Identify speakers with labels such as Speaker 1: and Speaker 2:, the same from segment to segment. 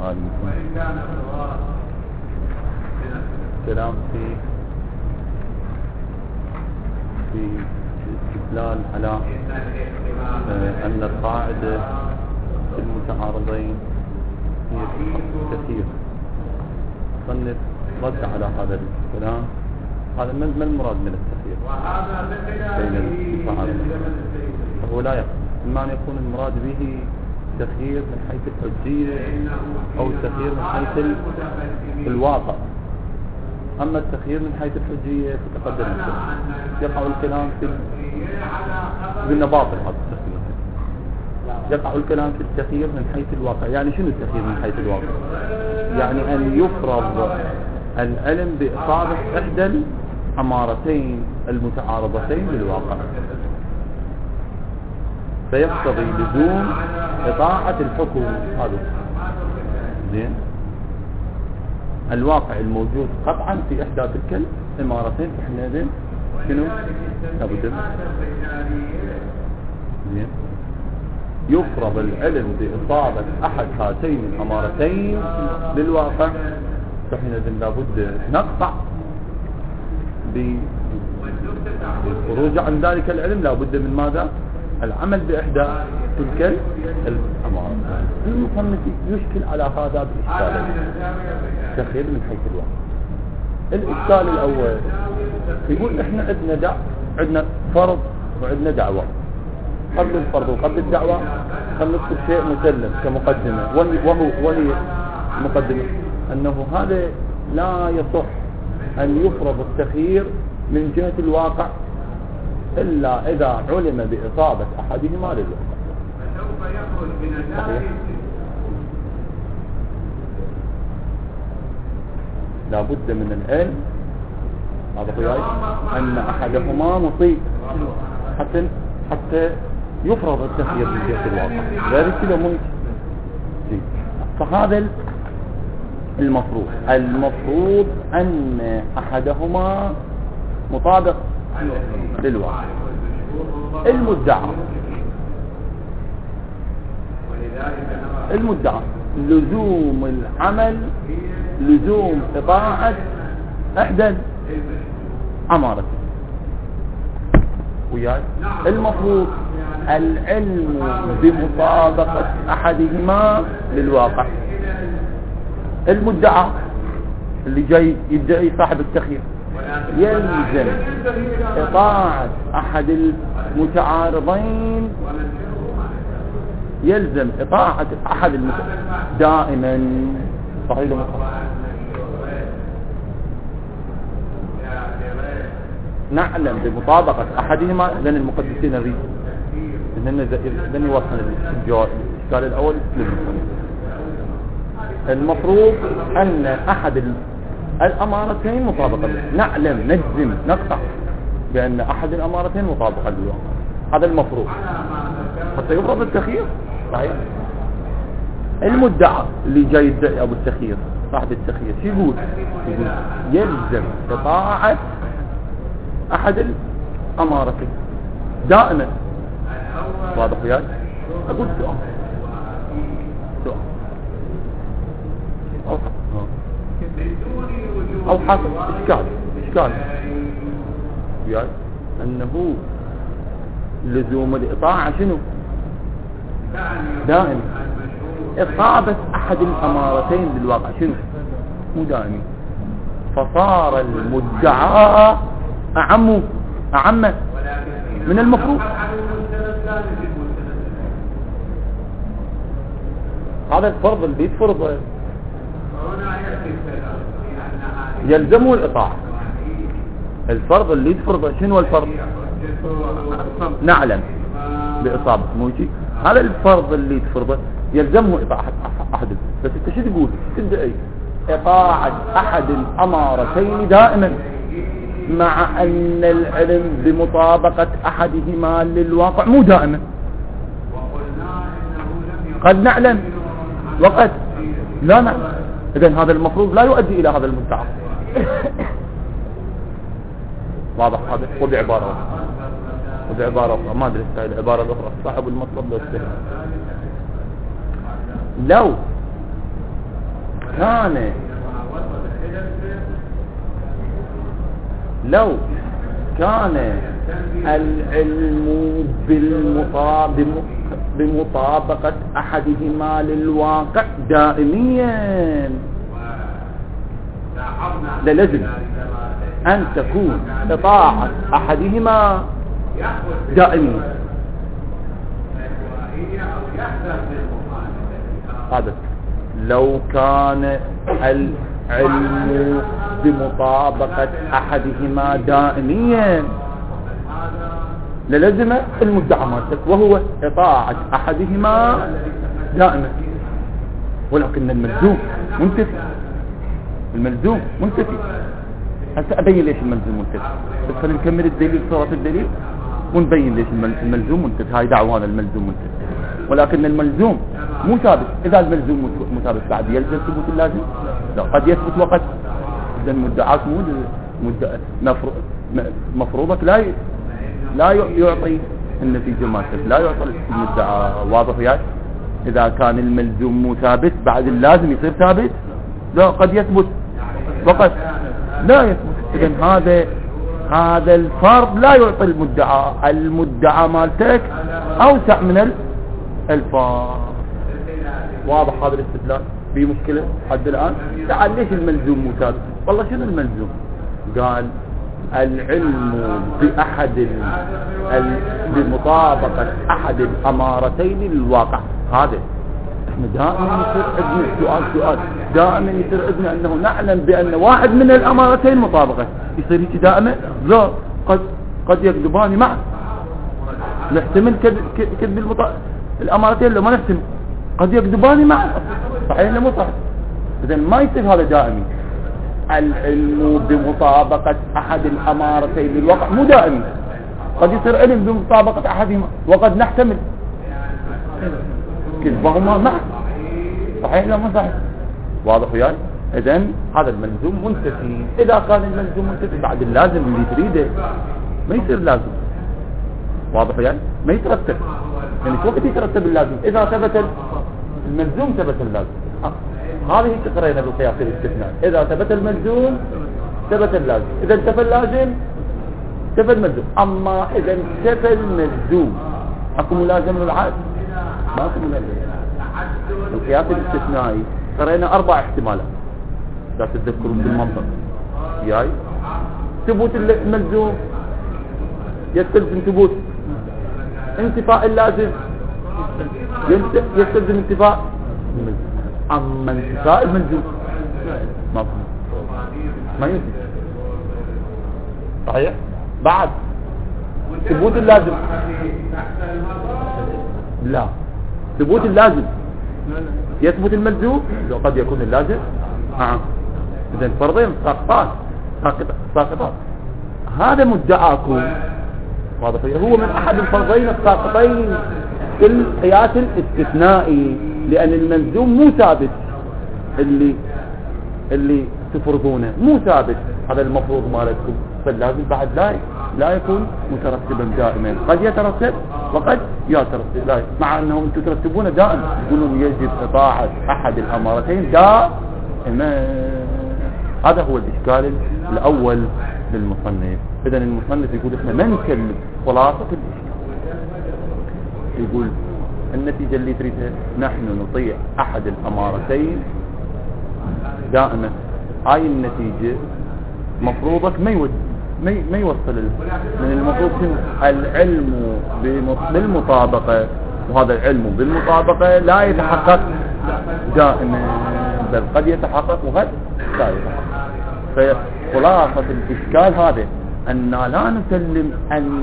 Speaker 1: هذا كلام في استدلال على أن القاعدة في المتعارضين هي كثير. صنف رد على هذا الكلام. هذا ما المراد من التخيير بين المتعارضين؟ هو لا يقصد إما أن يكون المراد به تخيير من حيث الحجية أو التخيير من حيث الواقع. أما التخيير من حيث الحجية فتقدم يقع الكلام في بالنباطل. هذا التخيير يقع الكلام في التخيير من حيث الواقع. يعني شنو التخيير من حيث الواقع؟ يعني أن يفرض العلم بإصابة إحدى الأمارتين المتعارضتين للواقع، فيقتضي لزوم إطاعة الحكم. هذا زين الواقع الموجود قطعا في إحدى تلك الإمارتين، فحينئذ شنو لابد زين يفرض العلم بإصابة أحد هاتين الأمارتين للواقع، فحينئذ لابد نقطع بالخروج عن ذلك العلم. لابد من ماذا؟ العمل بإحدى تلك الأمارات. المصنف يشكل على هذا بإشكالين تخيل من حيث الواقع. الإشكال الأول يقول إحنا عندنا فرض وعندنا دعوة. قبل الفرض وقبل الدعوة خلينا نذكر شيء مسلم كمقدمة، وهي مقدمة أنه هذا لا يصح أن يفرض التخيير من جهة الواقع إلا إذا علم بإصابة أحدهما للواقع. صحيح؟ لا بد من العلم هذا هو أن أحدهما مصيب حتى يفرض التخيير من جهة الواقع، غير كده ممكن. فهذا المفروض أن أحدهما مطابق للواقع. المدعى لزوم العمل، لزوم إطاعة إحدى الأمارتين. وياي المفروض العلم بمطابقة أحدهما للواقع. المدعى اللي جاي يدعي صاحب التخيير يلزم إطاعة أحد المتعارضين، يلزم إطاعة أحد دائما. صحيح نعلم بمطابقة أحدهما، لأن المقدسين نريد لن يوصل الإشكال الأول للمصنف. المفروض أن أحد الأمارتين مطابقة، نعلم نجزم نقطع بأن أحد الأمارتين مطابقة للواقع. هذا المفروض حتى يفرض التخيير. صحيح؟ المدعى اللي جاي يدعي أبو التخيير صاحب التخيير شو يقول يلزم إطاعة أحد الأمارتين دائما. واضح وياك؟ أقول سؤال أو حاصل إشكال وياك أنه لزوم الإطاعة شنو دائما. إصابة أحد الأمارتين للواقع شنو مو دائما. فصار المدعى أعم من المفروض. هذا الفرض اللي يتفرض يلزمه الإطاعة. الفرض اللي يتفرض شنو الفرض؟ نعلم بإصابة موجي. هذا الفرض اللي يتفرض يلزمه إطاعة أحد. بس انت شو تقول؟ تدعي إطاعة أحد الأمارتين دائما، مع أن العلم بمطابقة أحدهما للواقع مو دائما. قد نعلم وقد لا نعلم. إذن هذا المفروض لا يؤدي إلى هذا المدعى. واضح هذا؟ وبعبارة أخرى ما أدري العبارة الأخرى صاحب المطلب لو كان العلم بمطابقة أحدهما للواقع دائميا، للزم أن تكون إطاعة أحدهما دائميا. هذا لو كان العلم بمطابقة أحدهما دائميا للزم المدعى مالتك، وهو إطاعة أحدهما دائما، ولكن الملزوم منتفي. هسه أبين ليش الملزوم منتفي، بس خلينا نكمل الدليل، صورة الدليل، ونبين ليش الملزوم منتفي. هاي دعوانا الملزوم منتفي، ولكن الملزوم مو ثابت. إذا الملزوم مو ثابت بعد يلزم ثبوت اللازم؟ لا، قد يثبت وقد. إذا مدعاك مفروضك لا يعطي النتيجة مالتك، لا يعطي المدعى. واضح وياك؟ إذا كان الملزوم مو ثابت بعد اللازم يصير ثابت؟ لا، قد يثبت وقد لا يثبت. إذن هذا الفرض لا يعطي المدعى مالتك أوسع من الفرض. واضح هذا الاستدلال؟ في مشكلة حد الآن؟ تعال ليش الملزوم مو ثابت؟ والله شنو الملزوم؟ قال العلم بمطابقة أحد الأمارتين للواقع. هذا احنا دائما يصير عندنا سؤال دائما يصير عندنا انه نعلم بان واحد من الامارتين مطابقة. يصير هيك دائما؟ لا، قد يكذبان معا. نحتمل كذب الامارتين، لو ما نحتمل قد يكذبان معا. صحيح ولا مو صحيح؟ اذا ما يصير هذا دائمي. العلم بمطابقة احد الامارتين للواقع مو دائمي، قد يصير علم بمطابقة احدهما وقد نحتمل كذبهما معا. صحيح لا مو صحيح؟ واضح وياي؟ اذن هذا الملزوم منتفي. اذا كان الملزوم منتفي بعد اللازم اللي تريده ما يصير لازم. واضح وياي؟ ما يترتب، يعني شو وقت يترتب اللازم؟ اذا ثبت الملزوم ثبت اللازم. هذه تقرينا بالقياس الاستثنائي. اذا ثبت الملزوم ثبت اللازم، اذا انتفى اللازم انتفى الملزوم. اما اذا انتفى الملزوم اكو ملازم للعقد؟ ما اكو ملازم. القياس الاستثنائي قرينا 4 احتمالات لا تتذكرون بالمنطق. ياي ثبوت الملزوم يستلزم ثبوت انتفاء اللازم، يستلزم انتفاء الملزوم. اما انتفاء الملزوم ما يمكن. صحيح؟ بعد ثبوت اللازم، لا، ثبوت اللازم يثبت الملزوم لو قد يكون اللازم. اذا فرضين ساقطات. هذا مدعاكم. واضح؟ هو من احد الفرضين الساقطين في القياس الاستثنائي، لان الملزوم مو ثابت. اللي تفرضونه مو ثابت، هذا المفروض مالتكم، فاللازم بعد لا يكون مترتبا دائما، قد يترتب وقد يترتب. لا، مع انهم انتم ترتبون دائما، يقولون يجب اطاعة احد الامارتين دائما. هذا هو الاشكال الاول للمصنف. اذا المصنف يقول احنا ما نكلم خلاصة الاشكال، يقول النتيجة اللي تريدها نحن نطيع احد الامارتين دائما. هاي النتيجة مفروضك ما يوصل من المفروض العلم بالمطابقة، وهذا العلم بالمطابقة لا يتحقق دائما، بل قد يتحقق وقد لا يتحقق. فخلاصة الإشكال هذا أن لا نسلم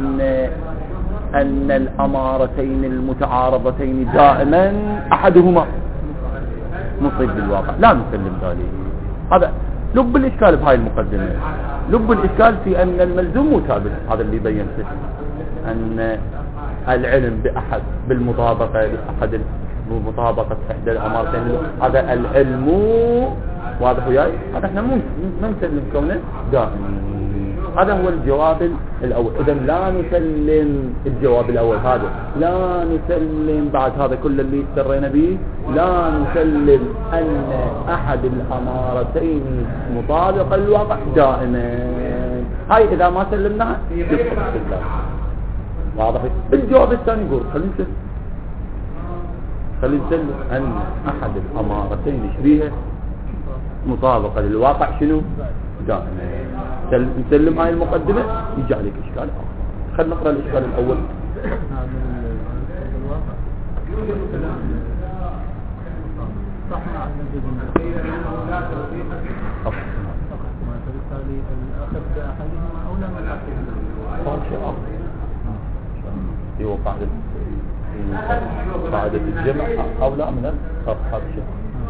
Speaker 1: أن الأمارتين المتعارضتين دائما أحدهما مصيب بالواقع، لا نسلم ذلك. هذا لب الإشكال بهاي المقدمة. لب الإشكال في أن الملزوم مو ثابت، هذا اللي بينته، أن العلم بالمطابقة بمطابقة إحدى الأمارتين، هذا العلم. واضح وياي؟ هذا احنا ما نسلم كونه دائما. هذا هو الجواب الأول. إذا لا نسلم الجواب الأول هذا، لا نسلم بعد هذا كل اللي استرينا به، لا نسلم أن أحد الأمارتين مطابق الواقع دائما. هاي إذا ما سلمناها يسقط الاستدلال. واضح؟ الجواب الثاني يقول خلينا نسلم أن أحد الأمارتين شبيهة مطابقة للواقع شنو؟ دائما. نسلم هاي المقدمة يجي عليك إشكال آخر. خلينا نقرأ الإشكال الأول.
Speaker 2: صح مع الموجود فبالتالي الأخذ بأحدهما أولى من الأخذ.
Speaker 1: صار شيء آخر. هو قاعدة الجمع أولى من الخط. هذا شيء.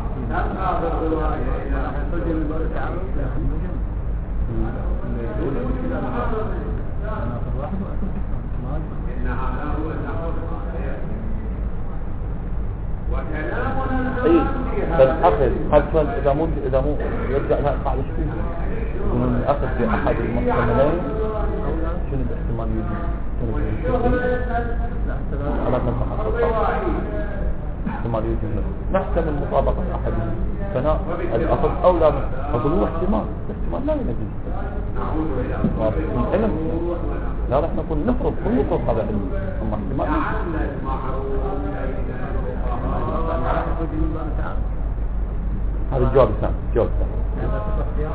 Speaker 1: اي فالاخذ خلفا اذا مو يرجع لها القاعده شو فيه من الاخذ باحد المحتملين شنو الاحتمال يوجد على احتمال يوجد نحتمل مطابقه احدهم فانا الاخذ اولى اقول هو احتمال لا ينجز العلم لا رح نقول نفرض هذا علم اما احتمال هذا الجواب الثاني. الجواب الثاني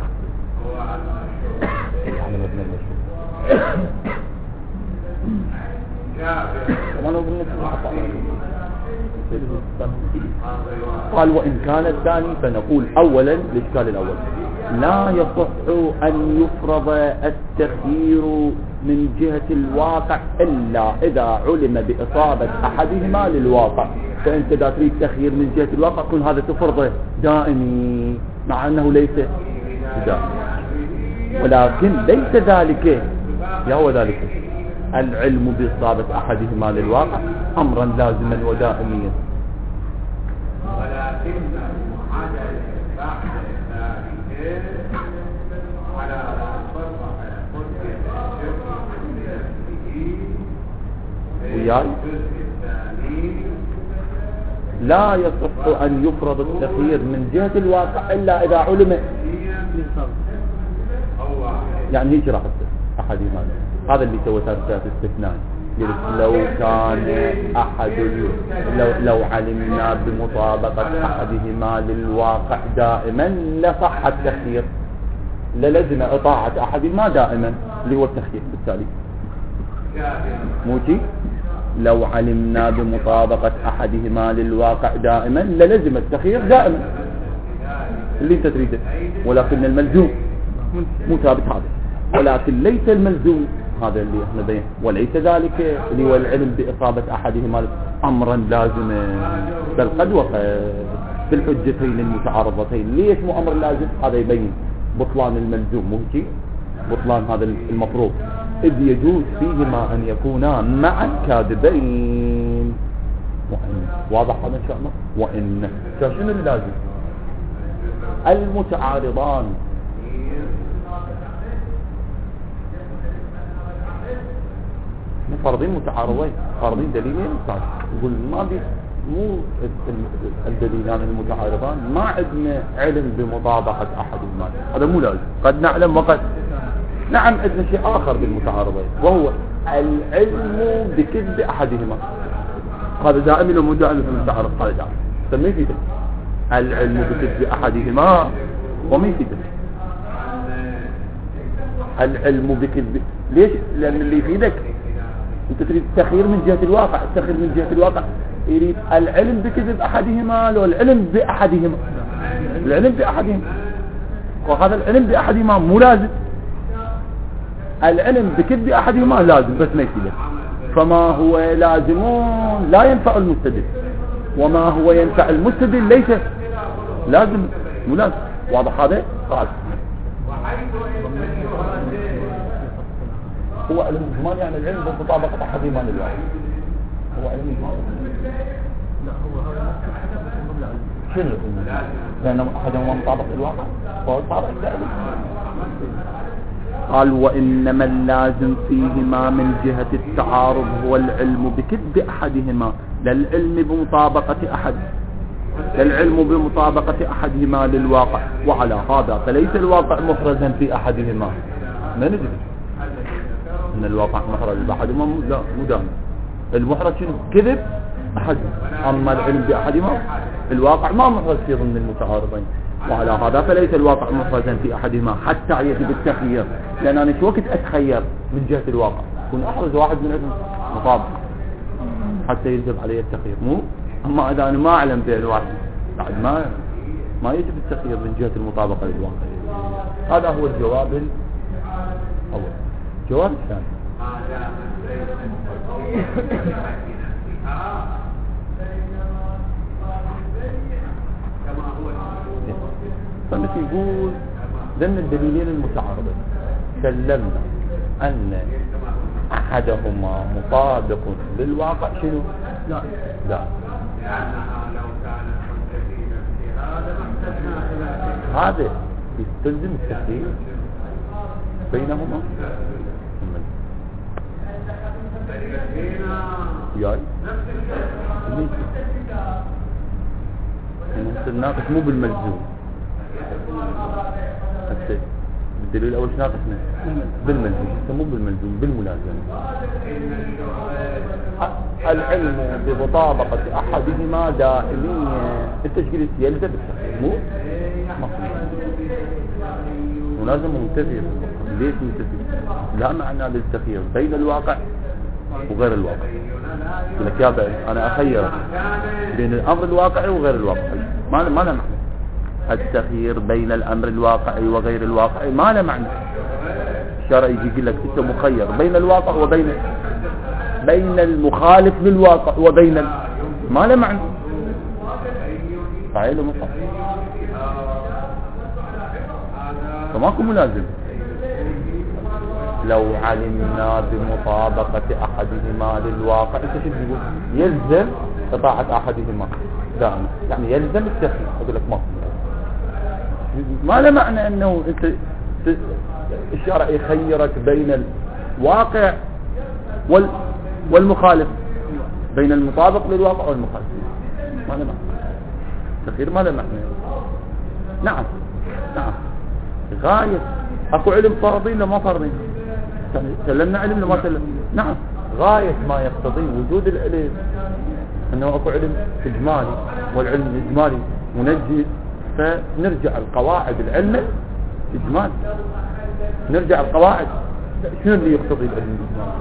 Speaker 1: يعني مبنى قال وإن كان الثاني فنقول أولا الإشكال الأول لا يصح أن يفرض التخيير من جهة الواقع إلا إذا علم بإصابة أحدهما للواقع. فأنت إذا تريد تخيير من جهة الواقع كن هذا تفرضه دائمي مع أنه ليس دائمي. ولكن ليس ذلك هو ذلك العلم بإصابة أحدهما للواقع أمرا لازما ودائميا. ولكن وياي لا يصح أن يفرض التخيير من جهة الواقع إلا إذا علم يعني هيك راح أحدهما. هذا اللي سوى ثالثة استثناء لو كان أحد لو علمنا بمطابقة أحدهما للواقع دائما لصح التخيير للزم إطاعة أحدهما دائما اللي هو التخيير. بالتالي موتي لو علمنا بمطابقة أحدهما للواقع دائما للزم التخيير دائما اللي انت تريده. ولكن الملزوم مو ثابت هذا. ولكن ليس الملزوم هذا اللي احنا بين وليس ذلك اللي هو العلم بإصابة أحدهما أمرا لازما بل قد وقع في الحجتين المتعارضتين. ليش مو أمر لازم؟ هذا يبين بطلان الملزوم مو هيك بطلان هذا المفروض إذ يجوز فيهما أن يكونا معا كاذبين. وإن واضح هذا إن شاء الله. وإن شنو اللازم؟ المتعارضان فرضين متعارضين فرضين دليلين يقول ما بي مو الدليلان المتعارضان ما عندنا علم بمطابقة أحدهما هذا مو لازم. قد نعلم وقد نعم عندنا شيء آخر بالمتعارضين وهو العلم بكذب أحدهما. هذا دائم لو مو دائم في المتعارض هذا دائم سميه في العلم بكذب أحدهما وما يفيده العلم بكذب. ليش؟ لأن اللي يفيدك انت تريد التخيير من جهة الواقع. التخيير من جهة الواقع يريد العلم بكذب أحدهما لو العلم بأحدهما العلم بأحدهما وهذا العلم بأحدهما مو لازم. العلم بكذب أحدهما لازم بس ما يفيده. فما هو لازم لا ينفع المستدل وما هو ينفع المستدل ليس لازم مو لازم. واضح هذا؟ قال هو علم الإجمال يعني العلم بمطابقة أحدهما للواقع. هو علم الإجمال
Speaker 2: لا هو هذا
Speaker 1: شنو لأن أحدهما مطابق للواقع وهو مطابق للواقع. قال وإنما اللازم فيهما من جهة التعارض هو العلم بكذب أحدهما، لا العلم بمطابقة أحدهما للواقع، وعلى هذا فليس الواقع محرزا في أحدهما. ما ندري أن الواقع محرز بأحدهما، لا مو دائما المحرز شنو؟ كذب أحدهما، أما العلم بأحدهما الواقع ما محرز في ضمن المتعارضين، وعلى هذا فليس الواقع محرزا في أحدهما حتى يجب التخيير، لأن أنا شو وقت أتخير من جهة الواقع كن أحرز واحد من مطابق حتى يجب عليه التخيير، مو أما إذا أنا ما أعلم به الواحد بعد ما يجب التخيير من جهة المطابقة للواقع. هذا هو الجواب الأول. الجواب الثاني فمثل يقول ضمن الدليلين المتعارضين سلمنا أن أحدهما مطابق للواقع شنو؟ لا هذا يستلزم التخيير بينهما. ياي الناقص مو بالملزوم، بالدليل الأول ناقصنا بالملزوم، مو بالملزوم بالملازمة. العلم بمطابقة أحدهما دائمية، التشكيل يلزم بالتخيير مو ولازم منتفي. ليش منتفي؟ لا معنى للتخيير بين الواقع وغير الواقع. يقول لك يا بعد أنا أخير بين الأمر الواقعي وغير الواقعي، ما له معنى. التخيير بين الأمر الواقعي وغير الواقعي ما له معنى. الشرع يجي يقول لك أنت مخير بين الواقع وبين المخالف للواقع وبين ما له معنى. صحيح ولا صحيح؟ فماكو ملازم. لو علمنا بمطابقة أحدهما للواقع انت شو تقول؟ يلزم إطاعة أحدهما دائما، يعني يلزم التخيير. أقول لك ما له معنى أنه انت الشرع يخيرك بين الواقع والمخالف، بين المطابق للواقع والمخالف. ما له معنى التخيير، ما له معنى. نعم غاية اكو علم فرضي ولا ما فرضي؟ سلمنا علم ولا ما سلمنا؟ نعم غاية ما يقتضي وجود العلم انه اكو علم اجمالي، والعلم الاجمالي منجي، فنرجع القواعد العلم اجمالي، نرجع القواعد. شنو اللي يقتضي العلم الاجمالي؟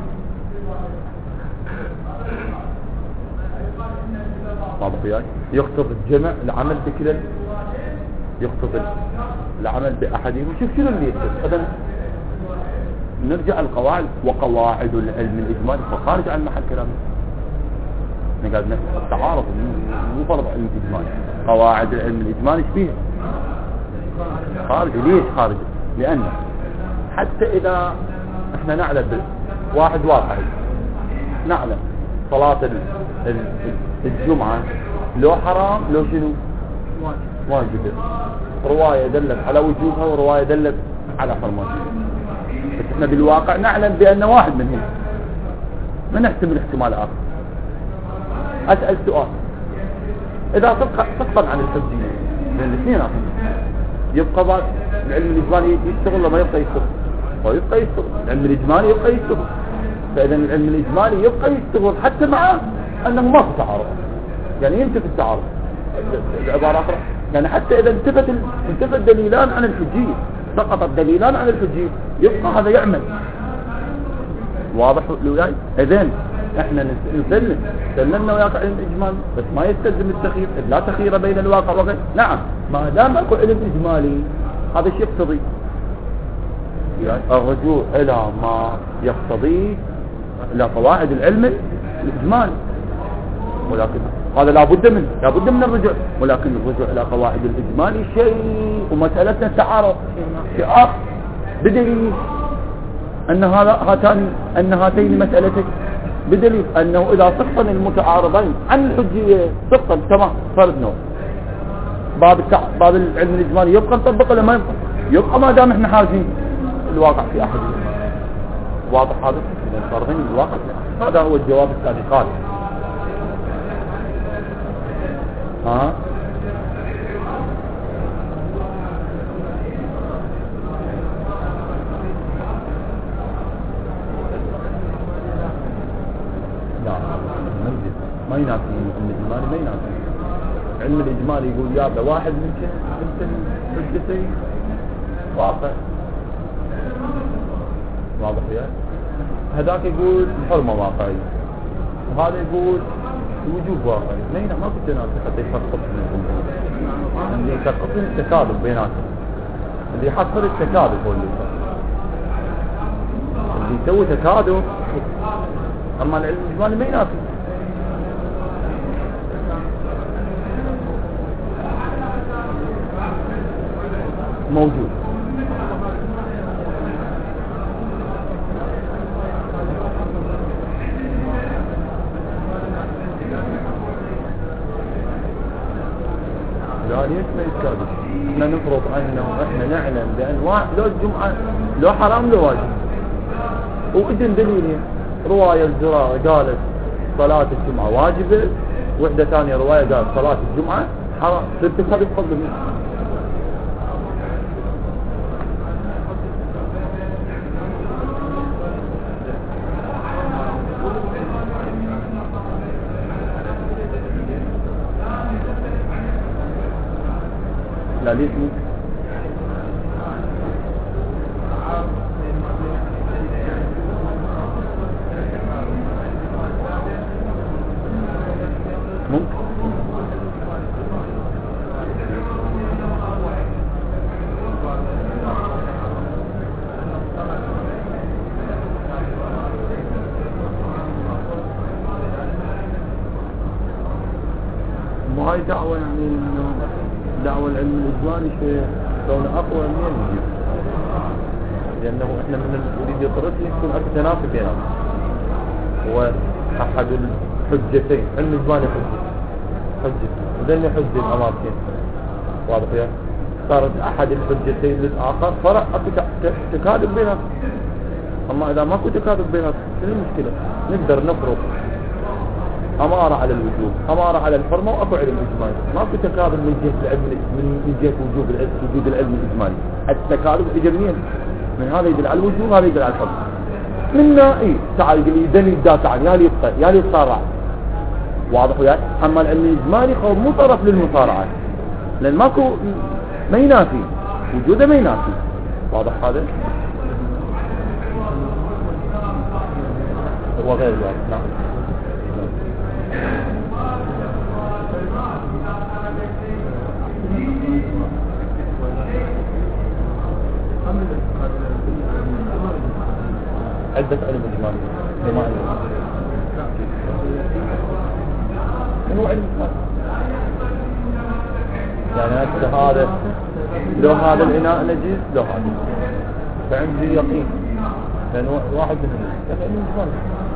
Speaker 1: ما بقي يقتضي الجمع العمل بكلا، يقتضي العمل بأحدهم. شوف شنو اللي يقتضي. إذن نرجع القواعد، وقواعد العلم الإجمالي فخارج عن محل كلامنا. نقال التعارض مو فرض علم الإجمالي. قواعد العلم الإجمالي ايش فيها؟ خارج. ليش خارج؟ لأن حتى إذا احنا نعلم واحد واقعي، نعلم صلاة الجمعة لو حرام لو شنو واجب، رواية دلت على وجوبها ورواية دلت على حرمتها، بس احنا بالواقع نعلم بأن واحد منهم، ما نحتمل احتمال آخر. أسأل سؤال، إذا سقطا عن الحجية بين الاثنين يبقى بعد العلم الإجمالي يشتغل ولا ما يبقى يشتغل؟ هو يبقى يشتغل، العلم الإجمالي يبقى يشتغل. فإذا العلم الإجمالي يبقى يشتغل حتى مع أنه ما في تعارض، يعني ينتفي التعارض. العبارة أخرى يعني حتى إذا انتفت دليلان عن الحجية، سقطت دليلان عن الحجية، يبقى هذا يعمل. واضح لولاي؟ إذن احنا سلمنا وياك علم إجمالي، بس ما يستلزم التخيير، لا تخيير بين الواقع وغير. نعم ما دام اكو علم إجمالي هذا الشيء يقتضي الرجوع إلى ما يقتضي إلى قواعد العلم الإجمالي، ولكن هذا لابد من الرجوع، ولكن الرجوع إلى قواعد الإجمالي شيء، ومسألتنا التعارض شيء آخر، بدليل أن هاتين مسألتين، بدليل أنه إذا سقطن المتعارضين عن الحجية سقطن تمام فرد نوع، باب العلم الإجمالي يبقى نطبق ولا ما يبقى؟ ما دام احنا حاجين الواقع في أحدهما. واضح هذا؟ إذا الفرضين الواقع هذا هو الجواب الثاني قال ها لا ما يناسب علم الإجمالي، ما يناسب. علم الإجمالي يقول يابا واحد ممكن الحجتين واقع، واضح يا هذاك يقول الحرمة واقعية وهذا يقول الوجوب واقعي. ما كنت تناسب حتى يفرق بينهم، اللي يفرقون التكاذب بيناتهم، اللي يحصل التكاذب هو اللي يسوي تكاذب. أما العلم الإجمالي ما يناسب. موجود لا ليش ما يتكاذب؟ احنا نفرض انه احنا نعلم بانواع لو الجمعة لو حرام لو واجب، وإذن دليل رواية الزرارة قالت صلاة الجمعة واجبة، وحدة ثانية رواية قالت صلاة الجمعة حرام، ترتكب بفضل منه. لا ليش ممكن ما هي دعوة يعني انه دعوة العلم الإجمالي شيء كونه أقوى من يجيب، لأنه إحنا من نريد يطرد يكون أكثر تنافي بينهم. هو أحد الحجتين، علم الإجمالي حجة وذن حجة الأماكن، واضح يا صارت أحد الحجتين للآخر فرق تكاذب بينهم. أما إذا ماكو تكاذب بينهم شنو المشكلة؟ نقدر نفرض أمارة على الوجوب، أمارة على الحرمة، وأكو علم إجمالي. ماكو تكاذب من جهة العلم، من جهة وجود العلم الإجمالي. التكاذب إجماليا من هذا يدل على الوجوب، هذا يدل على الحرمة. منا إيه تعال يقول لي دني الدا تعال يا لي يقطع يا لي يصارع، واضح وياك. أما العلم الإجمالي هو مو طرف للمصارعة، لأن ماكو ما ينافي وجوده، ما ينافي. واضح هذا؟ هو غير الواضح. نعم. عدة علم إجمالي لما علم هو علم إجمالي. يعني هذا لو هذا الإناء نجيس لو هذا فعندي يقين، لأن واحد منهم علم إجمالي.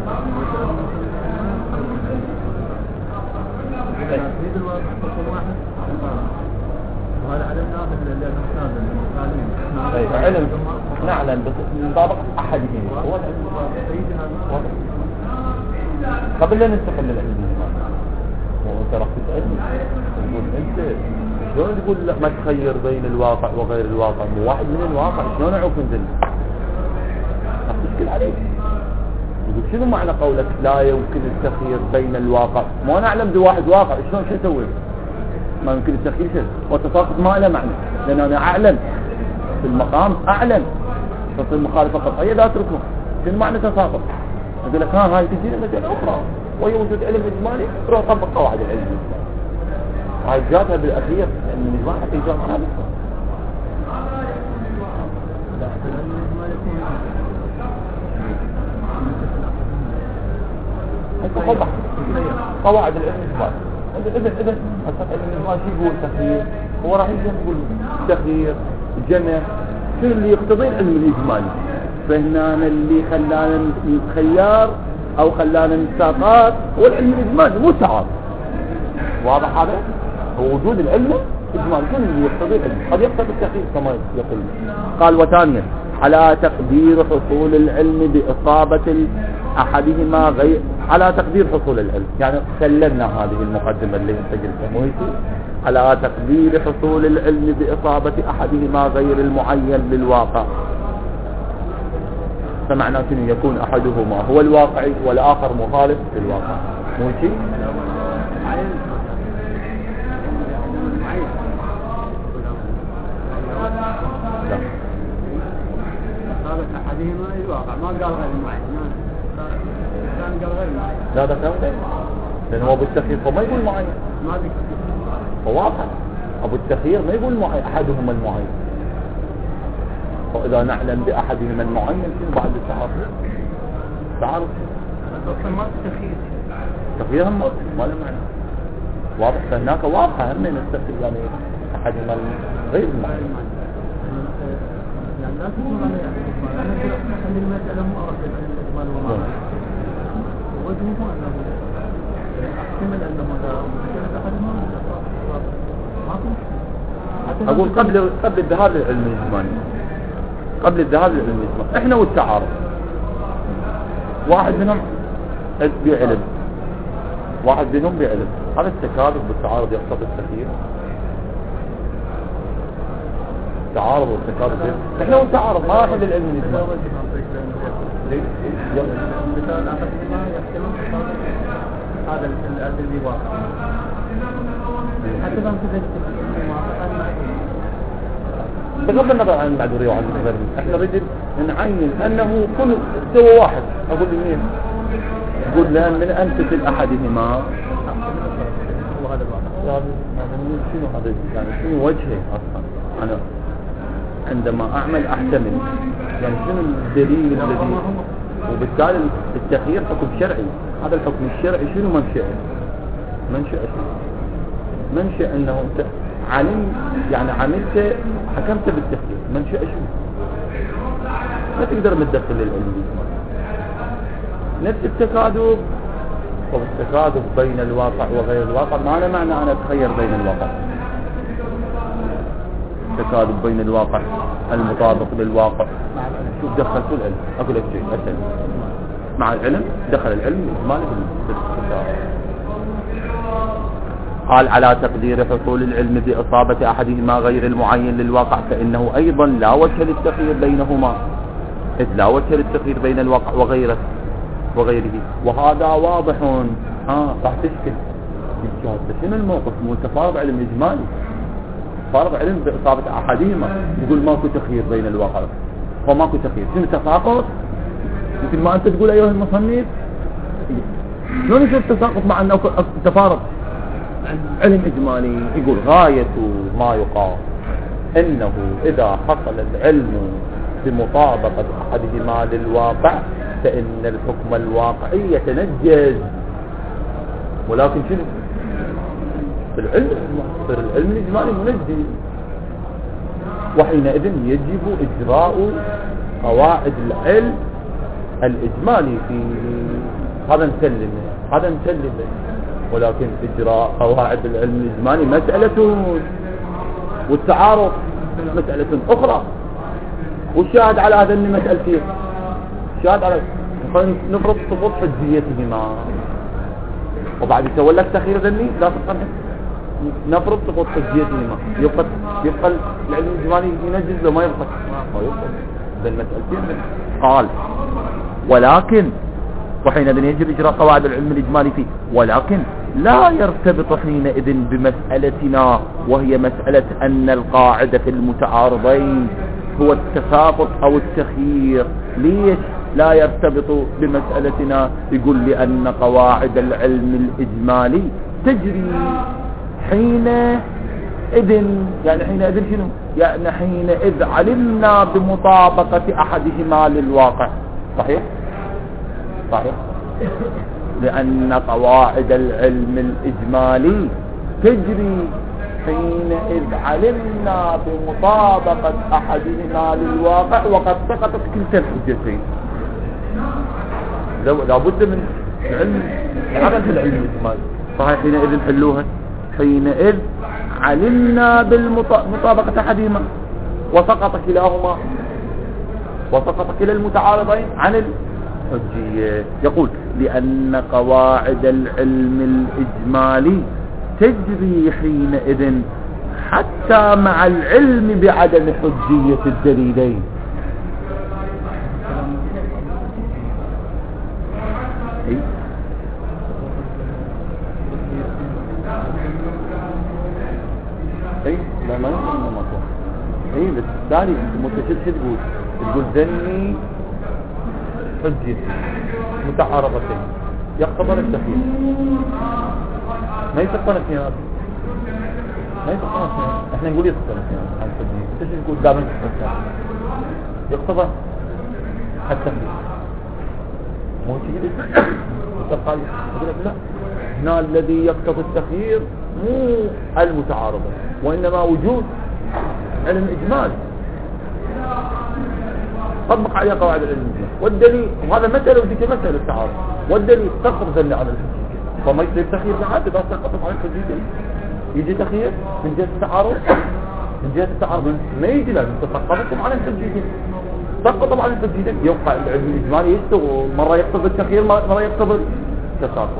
Speaker 2: وهذا علم ناظر لأنه نازل
Speaker 1: علم نعلم بس مطابق أحدهم هو قبل لا نستقل العلم الإجمالي. وانت راح تسألني تقول انت شلون تقول لا ما تخير بين الواقع وغير الواقع، واحد من الواقع شلون اعوف من ذلك؟ راح تشكل عليك. يقول شنو معنى قولك لا يمكن التخيير بين الواقع؟ ما نعلم بواحد واقع شلون شو اسوي؟ ما يمكن التخيير شيء، والتساقط ما له معنى، لان انا اعلم في المقام اعلم تصير مخالفه قطعيه لا اتركه. شنو معنى تساقط؟ اقول لك هاي تجي مساله اخرى وهي وجود علم اجمالي، روح طبق قواعد العلم الاجمالي. هاي جاتها بالاخير لان الاجمال حتى يجاوب عنها بس. توضح قواعد العلم الاجمالي. اذا العلم الاجمالي شو يقول تخيير؟ هو راح يجي يقول تخيير جمع شنو اللي يقتضي العلم الاجمالي. فهنا اللي خلانا نخيار او خلانا نساقات هو العلم الاجمالي مو تعارض. واضح هذا؟ هو وجود العلم الاجمالي شنو اللي يقتضي العلم، قد يقتضي التخيير كما يقول. قال وثانيا على تقدير حصول العلم بإصابة أحدهما غير، على تقدير حصول العلم، يعني سلمنا هذه المقدمة اللي انت قلتها مويتي، على تقدير حصول العلم بإصابة أحدهما غير المعين للواقع. فمعنى شنو؟ يكون أحدهما هو الواقعي والآخر مخالف للواقع، مويتي؟ لا.
Speaker 2: إصابة أحدهما الواقع، ما قال غير المعين، كان قال غير المعين.
Speaker 1: لا ده كلام غير، لأن هو أبو التخيير فما يقول معين،
Speaker 2: ما ذكر.
Speaker 1: فواضح أبو التخيير ما يقول معين أحدهما المعين، وإذا نعلم بأحدهما المعين شنو بعد التعارض؟ تعارض
Speaker 2: أصلا ما التخيير.
Speaker 1: تخيير هم ما له معنى، واضح. فهناك واضحة هم من التخيير يعني أحدهما غير المعين.
Speaker 2: يعني لا تكون على الإجمال، أنا أخلي المسألة مو أركز على الإجمال وما وجهه أنه أحتمل أنه لا مشكلة أحدهما ما
Speaker 1: أقول قبل الذهاب للعلم الإجمالي، قبل الذهاب للعلم الإجمالي إحنا والتعارض، واحد منهم بعلم، واحد منهم بعلم، هذا التكاذب بالتعارض يقتضي التخيير؟ تعارض والتكاذب إحنا والتعارض ما راح للعلم الإجمالي.
Speaker 2: مثال أحدهما يحتمل هذا الذي واقع حتى لو كذا
Speaker 1: بغض النظر عن المعذورية وعن المعذورية، احنا نريد نعين انه كل سوى واحد. اقول لمين؟ اقول لان من امثلة احدهما
Speaker 2: وهذا الواقع.
Speaker 1: شنو هذا يعني شنو وجهه اصلا؟ انا عندما اعمل احتمل يعني شنو الدليل الذي، وبالتالي التخيير حكم شرعي، هذا الحكم الشرعي شنو منشأه؟ منشأ انه انت علم يعني عملت حكمت بالتخيير، منشأ شنو؟ ما تقدر متدخل للعلم نفس التكاذب. والتكاذب بين الواقع وغير الواقع ما له معنى انا اتخير بين الواقع. التكاذب بين الواقع المطابق للواقع، شوف دخل في العلم. اقول لك شيء اسهل، مع العلم دخل العلم الاجمالي بالتكاذب. قال على تقدير حصول العلم بإصابة أحدهما غير المعين للواقع فإنه أيضا لا وجه للتخيير بينهما، إذ لا وجه للتخيير بين الواقع وغيره. وهذا واضح. راح تشكل شنو الموقف؟ مو انت فارض علم إجمالي، فارض علم بإصابة أحدهما، يقول ماكو تخيير بين الواقع، فماكو تخيير، شنو تساقط؟ مثل ما أنت تقول أيها المصنف، شلون يصير تساقط مع أنه تفارض علم إجمالي؟ يقول غاية ما يقال إنه إذا حصل العلم بمطابقة أحدهما للواقع فإن الحكم الواقعي يتنجز. ولكن شنو؟ في العلم الإجمالي منجز، وحينئذ يجب إجراء قواعد العلم الإجمالي في هذا نسلم، ولكن إجراء قواعد العلم الإجمالي مسألة، والتعارض مسألة أخرى. والشاهد على هذا أن مسألتين، شاهد على نفرض ثبوت حجيتهما وبعد يسوي لك تخيير ذني لا تقنع. نفرض ثبوت حجيتهما، يبقى العلم الإجمالي ينجز لو ما يبقى بين مسألتين. قال ولكن وحينئذ يجب إجراء قواعد العلم الإجمالي فيه، ولكن لا يرتبط حينئذ بمسألتنا وهي مسألة أن القاعدة في المتعارضين هو التساقط أو التخيير. ليش لا يرتبط بمسألتنا؟ يقول لأن قواعد العلم الإجمالي تجري حينئذ، يعني حينئذ شنو؟ يعني حينئذ علمنا بمطابقة أحدهما للواقع. صحيح؟ لأن قواعد العلم الإجمالي تجري حينئذ علمنا بمطابقة أحدهما للواقع وقد سقطت كلتا الحجتين. لابد من علم في العلم الإجمالي. صحيح؟ حينئذ حلوها، حينئذ علمنا بالمطابقة أحدهما وسقط كلاهما. وسقط كلا المتعارضين عن الحجية. يقول لأن قواعد العلم الإجمالي تجري حينئذ حتى مع العلم بعدم حجية الدليلين. اي لا ما مطلوب. اي بالتالي انت متشد تقول ذني حجية متعارضتين يقتضن التخيير. ما يتقن اثنين، ما يتقن اثنين. احنا نقول يتقن اثنين عن الحجية. انت شو تقول دائما يقتضن التخيير؟ مو تجي تقال يقول لك لا، هنا الذي يقتضي التخيير مو المتعارضة، وإنما وجود علم إجمالي طبق عليه قواعد العلم الإجمالي. والدليل، وهذا مسألة وديك مسألة التعارض، والدليل تسقط ذل على الحجية، فما يصير تخيير بعد إذا سقطت على الحجية. يجي تخيير من جهة التعارض، من جهة التعارض ما يجي لازم تسقطكم على الحجية، سقطوا على الحجية. يبقى العلم الإجمالي يشتغل، مرة يقتضي التخيير مرة يقتضي التساقط.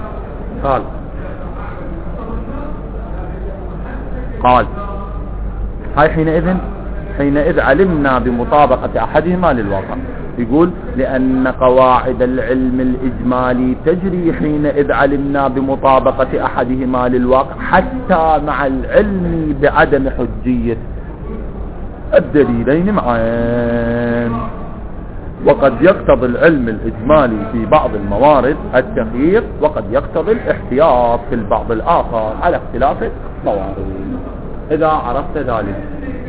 Speaker 1: قال هاي حينئذ علمنا بمطابقة أحدهما للواقع. يقول لأن قواعد العلم الإجمالي تجري حينئذ علمنا بمطابقة أحدهما للواقع حتى مع العلم بعدم حجية الدليلين معا. وقد يقتضي العلم الإجمالي في بعض الموارد التخيير، وقد يقتضي الاحتياط في البعض الآخر على اختلاف الموارد. إذا عرفت ذلك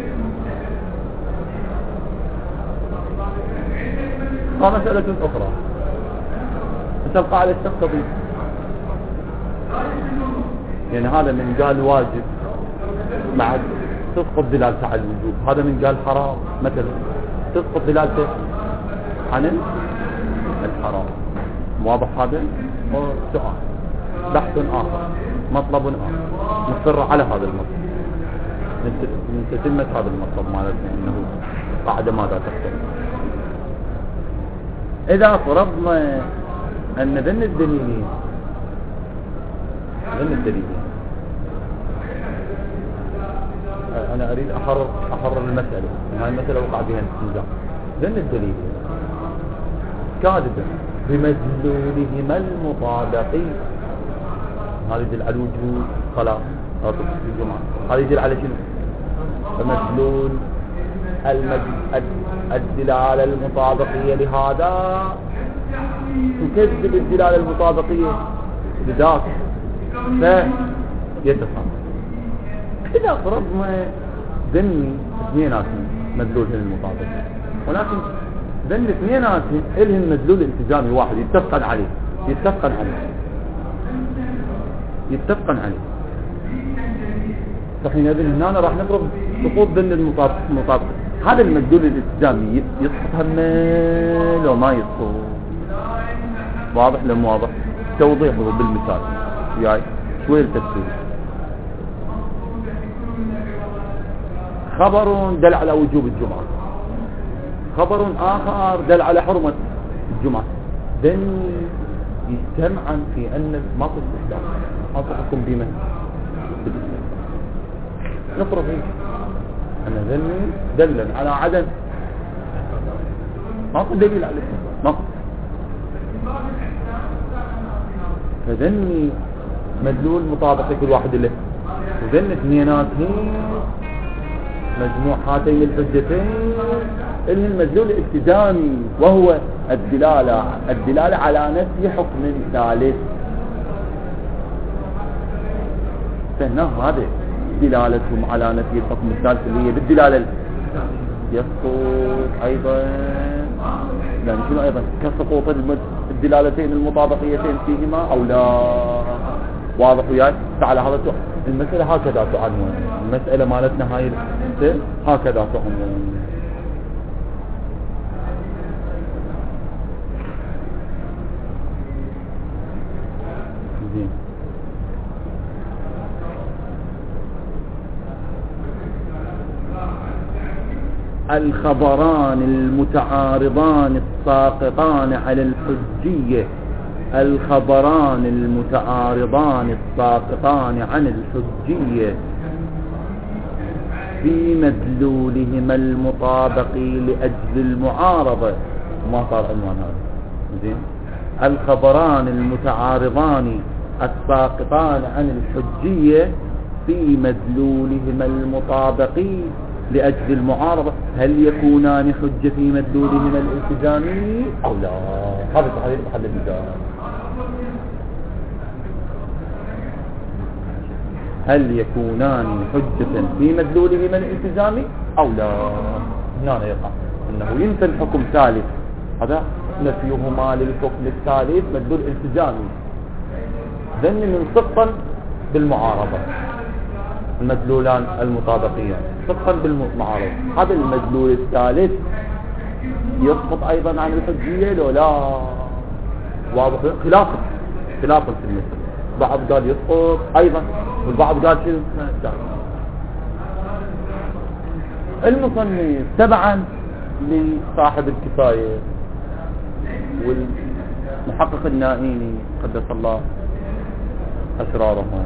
Speaker 1: مسألة أخرى، تبقى على التقتضي. يعني هذا من قال واجب مع تسقط دلالته على الوجوب، هذا من قال حرام مثلا تسقط دلالته عن الحرام. واضح هذا؟ سؤال بحث آخر، مطلب آخر، نصر على هذا المطلب من تتمة هذا المطلب مالتنا أنه قاعدة ماذا تختلف. إذا فرضنا أن ذن الدليلين أنا أريد أحرر المسألة، هاي المسألة وقع بها النزاع. ذن الدليلين كاذبا بمدلولهما المطابقي، هذا يدل على الوجود صلاة أو في الجمعة، هذا يدل على شنو؟ فمدلول الدلالة المطابقية لهذا تكذب الدلالة المطابقية لذاك فيتصل. إذا فرضنا ذني اثنيناتهم مدلولهم المطابقي، ولكن ذني اثنيناتهم إلهم مدلول التزامي واحد يتفقن عليه فحينئذ هنا راح نضرب سقوط ذن المطابق. هذا المدلول الالتزامي يسقط هم لو ما يسقط. واضح لم واضح؟ توضيحه بالمثال وياي شوي التفسير. خبر دل على وجوب الجمعة، خبر آخر دل على حرمة الجمعة، ذن يجتمعا في أن ما في استحلال. أنصحكم بمن نفرض أن ذني دلا على عدم، ما في دليل عليه، ما في. فذني مدلول مطابق كل واحد له، وذن اثنيناتهم مجموع هاتين الحجتين اللي المدلول الالتزامي، وهو الدلالة على نفي حكم ثالث. فهنا هذا دلالتهم على نفي الحكم الثالث اللي هي بالدلالة يسقط أيضا، لأن شنو أيضا كسقوط الدلالتين المطابقيتين فيهما أو لا. واضح وياي؟ تعال هذا المسألة هكذا تعنون، المسألة مالتنا هاي هكذا تعنون. الخبران المتعارضان الساقطان على الحجية، الخبران المتعارضان الساقطان عن الحجية في مدلولهما المطابق لأجل المعارضة. ما صار عنوان هذا زين. الخبران المتعارضان الساقطان عن الحجية في مدلولهما المطابق لأجل المعارضة، هل يكونان حجة في مدلولهما الالتزامي أو لا؟ هذا تحديد محل النزاع. هل يكونان حجة في مدلولهما الالتزامي أو لا؟ هنا يقع أنه ينفي الحكم ثالث، هذا نفيهما للحكم الثالث مدلول التزامي، ذن من صدقا بالمعارضة، المدلولان المطابقيان صدقا بالمعارضة. هذا المدلول الثالث يسقط أيضا عن الحجية لو لا؟ واضح؟ خلافا في المثل، بعض قال يسقط أيضا والبعض قال شنو؟ المصنف تبعا لصاحب الكفاية والمحقق النائيني قدس الله أسرارهم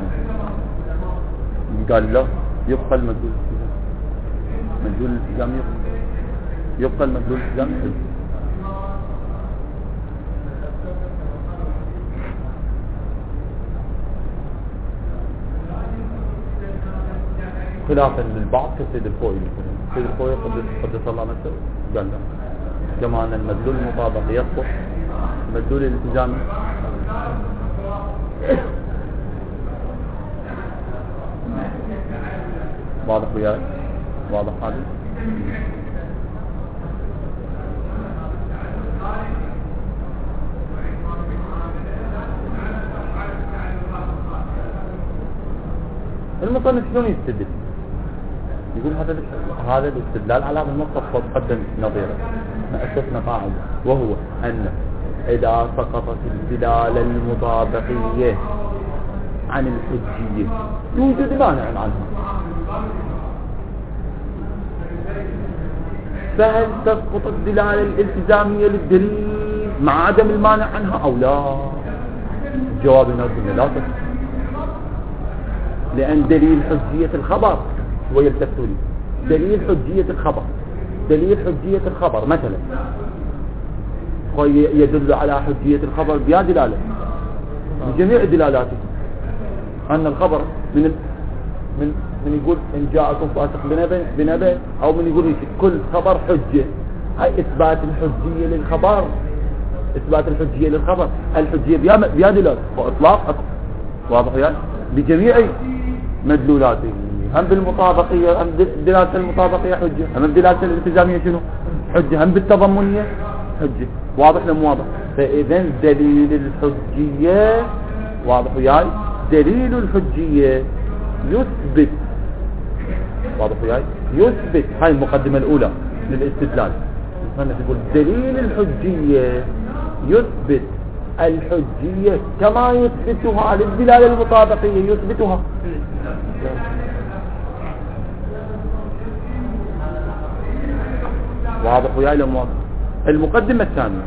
Speaker 1: قال له يبقى المدلول الالتزامي، يبقى المدلول الالتزامي خلافا للبعض كسيد الخوي. سيد الخوي قدس الله نفسه قال له كما أن المدلول المطابق يسقط، المدلول الالتزامي واضح وياي؟ واضح هذا؟ المصنف شلون يستدل؟ يقول هذا الاستدلال على هذا النص قدم نظيره. احنا اسسنا قاعده وهو ان اذا سقطت الدلاله المطابقيه عن الحجيه يوجد مانع عنها، فهل تسقط الدلاله الالتزاميه للدليل مع عدم المانع عنها او لا؟ الجواب هنا لا تسقط، لأن دليل حجية الخبر هو يلتفتوا لي دليل حجية الخبر مثلا يدل على حجية الخبر بها دلالة بجميع دلالاته، أن الخبر من يقول إن جاءكم فاسق بنبأ أو من يقول كل خبر حجة، هاي إثبات الحجية للخبر، الحجية بها دلالة وإطلاق واضح يعني بجميع مدلولاته، هم بالمطابقية، هم دلالة المطابقية حجة، هم بدلالة الالتزامية شنو حجة، هم بالتضمنية حجة. واضح لم واضح؟ فإذا دليل الحجية واضح وياي، دليل الحجية يثبت، واضح وياي، يثبت. هاي المقدمة الأولى للاستدلال. يقول دليل الحجية يثبت الحجية كما يثبتها للدلالة المطابقية يثبتها. واضح وياي لم واضح؟ المقدمة الثانية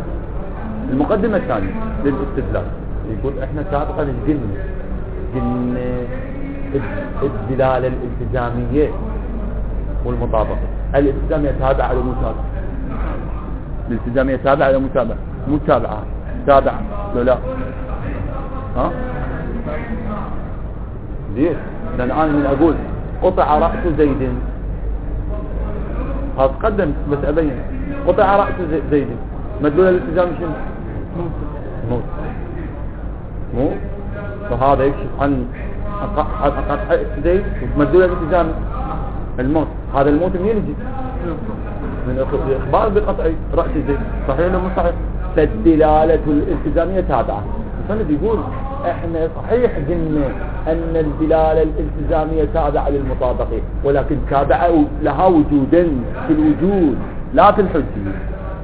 Speaker 1: للاستدلال يقول احنا سابقا قلنا الدلالة الالتزامية والمطابقة. الالتزامية تابعة على متابعة، الالتزامية تابعة على متابعة تابعة لا ها ليش؟ لأن أنا من أقول قطع رأس زيد، هتقدم بس أبين قطع رأس زيد مدلول الالتزام شنو؟ موت. فهذا يكشف عن قطع زيد، مدلول الالتزام الموت. هذا الموت منين يجي؟ من الإخبار بقطع رأس زيد، صحيح ولا مو صحيح؟ فالدلالة الالتزامية تابعة. المصنف يقول احنا صحيح قلنا ان الدلالة الالتزامية تابعة للمطابقة، ولكن تابعة لها وجودا في الوجود لا في الحجية.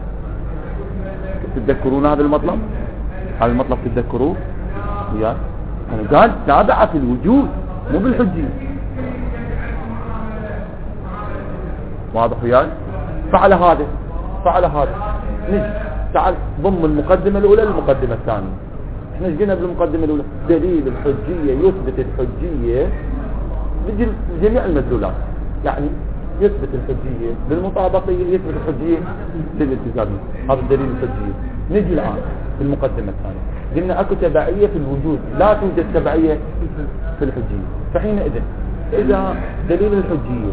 Speaker 1: تتذكرون هذا المطلب؟ هذا المطلب تتذكروه؟ يعني قال تابعة في الوجود مو بالحجية. واضح وياي؟ فعل هذا نجي تعال ضم المقدمة الأولى للمقدمة الثانية. احنا ايش قلنا بالمقدمة الأولى؟ دليل الحجية يثبت الحجية بجميع المدلولات، يعني يثبت الحجية بالمطابقية، يثبت الحجية بالالتزامية. هذا الدليل الحجية. نجي الآن بالمقدمة الثانية، قلنا اكو تبعية في الوجود، لا توجد تبعية في الحجية. فحينئذ إذا دليل الحجية،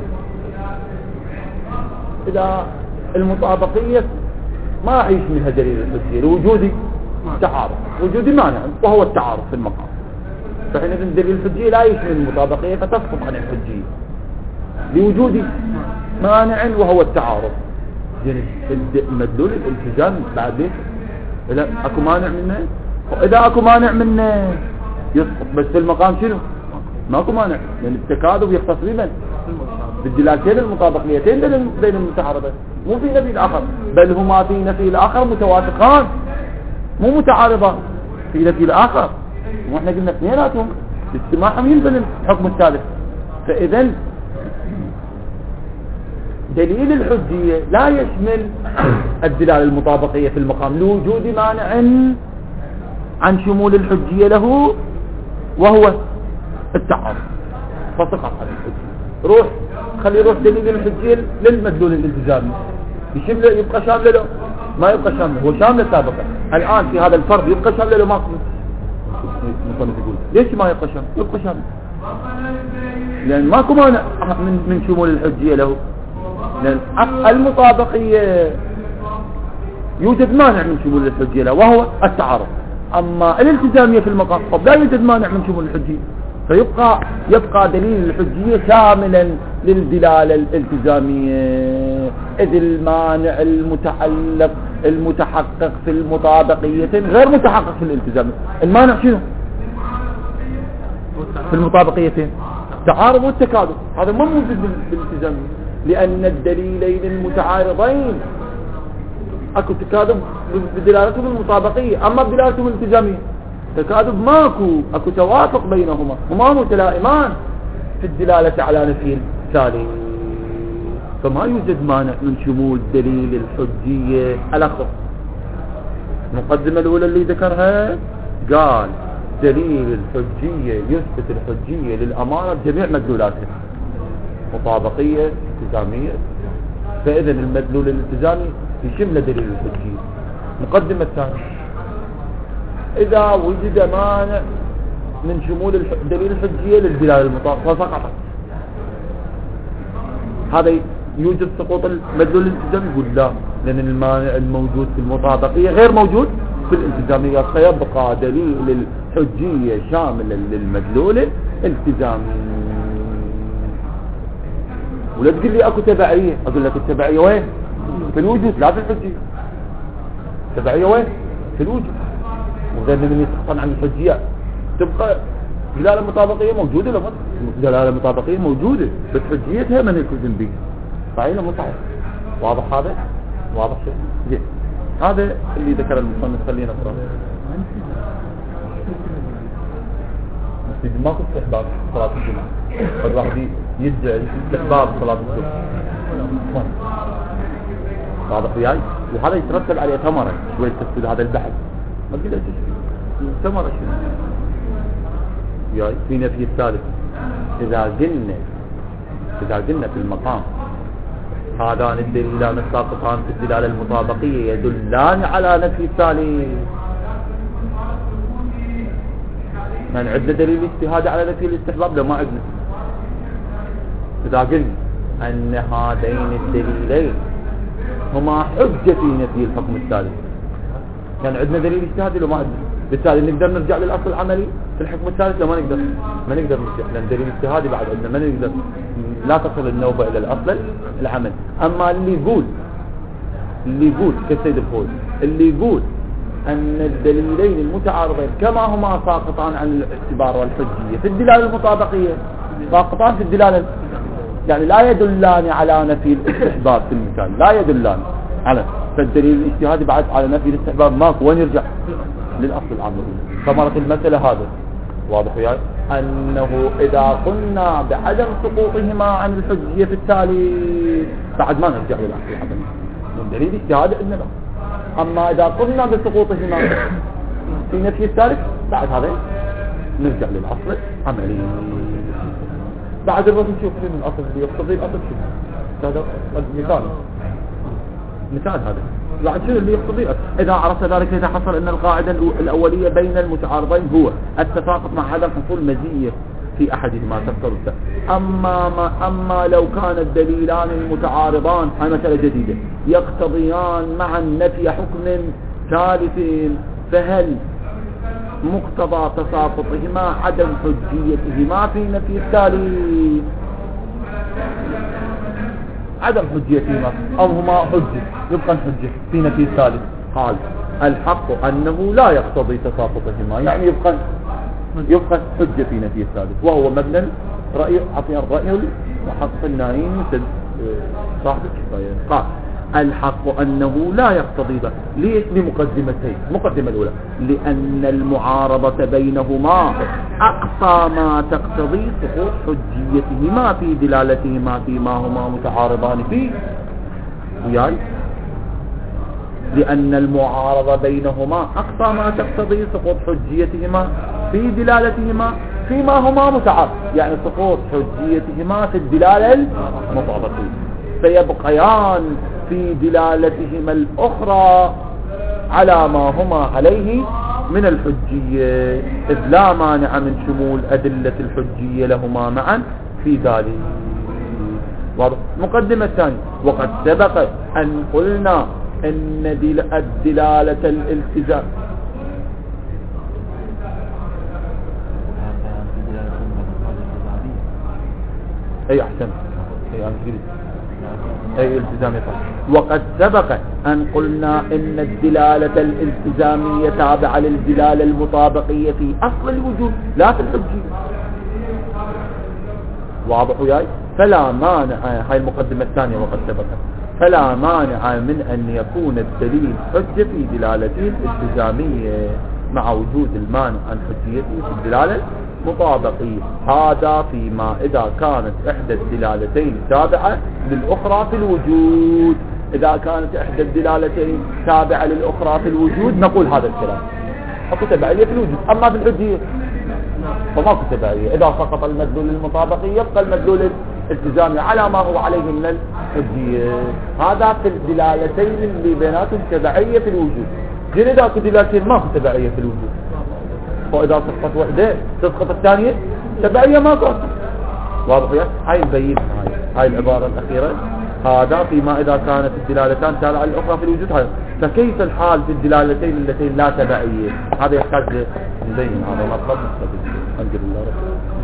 Speaker 1: إذا المطابقية ما يعيش منها دليل الحجية لوجود تعارض، وجود مانع وهو التعارض في المقام، فحينئذ دليل الحجية لا يعيش من المطابقية فتسقط عن الحجية لوجود مانع وهو التعارض. يعني مدلول الالتزام بعد ليش؟ إذا اكو مانع منه، وإذا اكو مانع منه يسقط، بس في المقام شنو؟ ماكو مانع، لأن التكاذب يختص بمن؟ بالدلالتين المطابقيتين بين المتعارضين، مو في نفي الآخر، بل هما في نفي الآخر متوافقان مو متعارضان في نفي الآخر. واحنا قلنا اثنيناتهم اجتماعهم يلزم الحكم الثالث. فإذا دليل الحجية لا يشمل الدلالة المطابقية في المقام لوجود مانع عن شمول الحجية له وهو التعارض، فسقط عن الحجية. خلي يروح دليل الحجية للمدلول الالتزامي، يشمله يبقى شامله له؟ ما يبقى شامله، هو شامله سابقا. الآن في هذا الفرض يبقى شامله له؟ ما يقول ليش ما يبقى شامله؟ يبقى شامله لأن ماكو مانع من شمول الحجية له، لأن المطابقية يوجد مانع من شمول الحجية له وهو التعارض. أما الالتزامية في المقام لا يوجد مانع من شمول الحجية، فيبقى دليل الحجية شاملا للدلالة الالتزامية، إذ المانع المتحقق في المطابقيتين غير متحقق في الالتزامية. المانع شنو في المطابقيتين؟ تعارض والتكاذب، هذا ما موجود بالالتزامية، لأن الدليلين المتعارضين اكو تكاذب بدلالتهم المطابقية، اما بدلالتهم الالتزامية تكاذب ماكو، اكو توافق بينهما، هما متلائمان في الدلالة على نفي التالي، فما يوجد مانع من شمول دليل الحجية. الأخر المقدمة الأولى اللي ذكرها قال دليل الحجية يثبت الحجية للأمانة بجميع مدلولاتها، مطابقية التزامية، فإذا المدلول الالتزامي يشمل دليل الحجية. مقدمة الثانية إذا وجد مانع من شمول دليل الحجية للدلالة المطابقة فسقطت، هذا يوجد سقوط المدلول الالتزامي؟ يقول لا، لأن المانع الموجود في المطابقية غير موجود في الالتزامية، فيبقى دليل الحجية شاملا للمدلول الالتزامي. ولا تقول لي اكو تبعية، اقول لك التبعية وين؟ في الوجود لا في الحجية. التبعية وين؟ في الوجود. وإذا من يسقطن عن الحجية تبقى دلالة مطابقية موجودة ولا دلالة مطابقية موجودة، بس حجيتها من يلتزم به، صحيح ولا مو صحيح؟ واضح هذا؟ واضح شيء؟ جيد. هذا اللي ذكر المصنف، خلينا نقرأ. ماكو استحباب صلاة الجمعة، قد واحد يدعي استحباب صلاة الجمعة، واضح وياي؟ وهذا يترتب عليه ثمرة شوية تفسير هذا البحث. ما تقول ثمرة شنو؟ وياي في نفي الثالث، إذا قلنا في المقام هذان الدليلان الساقطان في الدلالة المطابقية يدلان على نفي الثالث، من عندنا دليل اجتهادي على نفي الاستحباب؟ لا ما عندنا. إذا قلنا أن هذين الدليلين هما حجة في نفي الحكم الثالث، كان عندنا دليل اجتهادي لو ما عندنا، بالتالي نقدر نرجع للأصل العملي في الحكم الثالث؟ لو ما نقدر نرجع، لأن دليل اجتهادي بعد عندنا ما نقدر، لا تصل النوبة إلى الأصل العملي. أما اللي يقول كالسيد الخوي اللي يقول أن الدليلين المتعارضين كما هما ساقطان عن الاعتبار والحجية في الدلالة المطابقية ساقطان في الدلالة، يعني لا يدلان على نفي الاستحباب في المثال، لا يدلان على، فالدليل الاجتهادي بعد على نفي الاستحباب ماكو، وين يرجع؟ للأصل العملي. ثمرة المسألة هذا واضح وياي؟ أنه إذا قلنا بعدم سقوطهما عن الحجية في التالي دليل بعد ما نرجع للأصل العملي من دليل اجتهاد إنما. أما إذا قلنا بسقوطهما في نفي الثالث بعد هذا نرجع للأصل العملي. بعد الوقت نشوف من الأصل اللي يقتضي الأصل شو هذا مثال هذا بعد شنو اللي يقتضي. إذا عرفت ذلك إذا حصل أن القاعدة الأولية بين المتعارضين هو التساقط مع عدم حصول مزية في أحدهما تفضل. أما لو كان الدليلان المتعارضان هاي مسألة جديدة يقتضيان معا نفي حكم ثالث فهل مقتضى تساقطهما عدم حجيتهما في نفي الثالث؟ عدم حجيتهما أو هما حجة يبقى حجة في نفي الثالث. قال الحق أنه لا يقتضي تساقطهما يعني يبقى حجة في نفي الثالث وهو مبنى الرأي عطيا الرأي المحقق النائم صاحب الكفاية. قال الحق أنه لا يقتضي ذلك. ليش؟ لمقدمتين. المقدمة الأولى لأن المعارضة بينهما أقصى ما تقتضي سقوط حجيتهما في دلالتهما فيما هما متعارضان فيه. وياي لأن المعارضة بينهما أقصى ما تقتضي سقوط حجيتهما في دلالتهما فيما هما متعارض يعني سقوط حجيتهما في الدلالة المطابقية فيبقيان في دلالتهما الأخرى على ما هما عليه من الحجية إذ لا مانع من شمول أدلة الحجية لهما معا في ذلك. مقدمة الثانية وقد سبق أن قلنا أن الدلالة الالتزام أي أحسن أي التزام يطلع. وقد سبق أن قلنا إن الدلالة الالتزامية تابعة للدلالة المطابقية في أصل الوجود لا في الحجية. واضح وياي؟ فلا مانع هاي المقدمة الثانية وقد سبق فلا مانع من أن يكون الدليل حجة في دلالته الالتزامية مع وجود المانع عن حجيته في الدلالة المطابقية. هذا فيما إذا كانت إحدى الدلالتين تابعة للأخرى في الوجود. إذا كانت إحدى الدلالتين تابعة للأخرى في الوجود نقول هذا الكلام حكم تبعية في الوجود. أما في الحجية فما في تبعية. إذا سقط المدلول المطابقي يبقى المدلول الالتزامي على ما هو عليه من الحجية. هذا في الدلالتين اللي بيناتهم تبعية في الوجود. غير إذا كنت دلالتين ما في تبعية في الوجود فإذا سقطت وحدة تسقط الثانية تبعية ما تسقط. واضح يا؟ هاي نبين هاي العبارة الأخيرة. هذا فيما إذا كانت الدلالتان تابعة للأخرى في الوجود. هذا فكيف الحال في الدلالتين اللتين لا تبعية؟ هذا يحتاج نبين. هذا مطلب مستقل. الحمد لله رب العالمين.